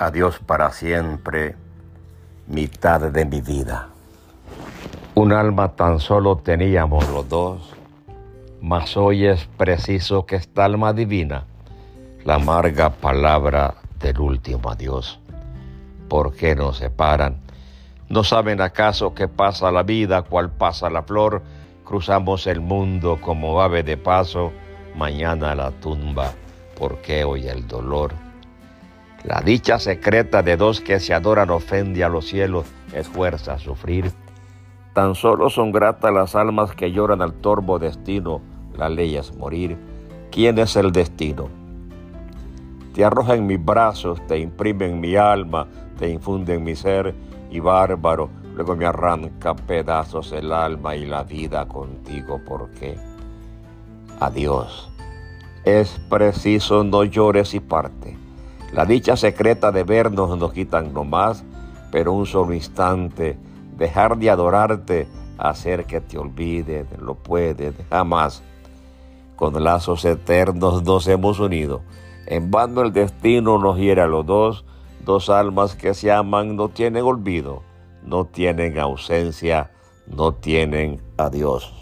Adiós para siempre, mitad de mi vida. Un alma tan solo teníamos los dos, mas hoy es preciso que esta alma adivina la amarga palabra del último adiós. ¿Por qué nos separan? ¿No saben acaso que pasa la vida, cual pasa la flor? Cruzamos el mundo como ave de paso, mañana la tumba, ¿por qué hoy el dolor? La dicha secreta de dos que se adoran ofende a los cielos, es fuerza a sufrir. Tan solo son gratas las almas que lloran al torvo destino, la ley es morir. ¿Quién es el destino? Te arroja en mis brazos, te imprime en mi alma, te infunde en mi ser, y bárbaro, luego me arranca pedazos el alma y la vida contigo. ¿Por qué? Adiós. Es preciso no llores y parte. La dicha secreta de vernos nos quitan nomás, pero un solo instante, dejar de adorarte, hacer que te olvides, lo puedes jamás. Con lazos eternos nos hemos unido. En vano el destino nos hiere a los dos. Dos almas que se aman no tienen olvido, no tienen ausencia, no tienen adiós.